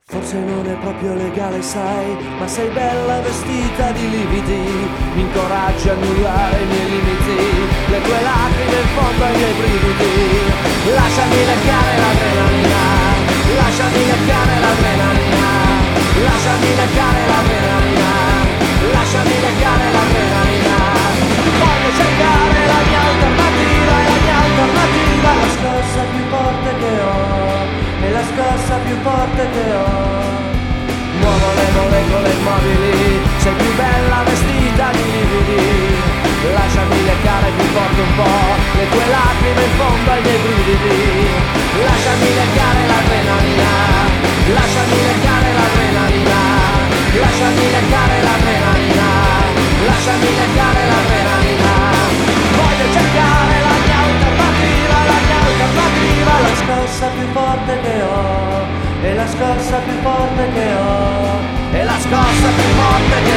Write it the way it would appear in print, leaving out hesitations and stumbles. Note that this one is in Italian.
Forse non è proprio legale, sai, ma sei bella vestita di lividi, mi incoraggi a annullare i miei limiti, le tue lacrime in fondo ai miei brividi. Lasciami leccare l'adrenalina, lasciami leccare l'adrenalina, lasciami leccare l'adrenalina, lasciami leccare l'adrenalina. Voglio cercare la mia alternativa, e la mia alternativa è la scossa più forte che ho, è la scossa più forte che ho. Muovo le molecole immobili, sei più bella vestita di lividi. Lasciami leccare più forte un po' le tue lacrime in fondo ai miei brividi. Lasciami leccare l'adrenalina, lasciami leccare l'adrenalina, lasciami leccare l'adrenalina, lasciami leccare l'adrenalina. Voglio cercare la mia alternativa, la mia alternativa, la scossa più forte che ho, è la scossa più forte che ho, è la scossa più forte che ho.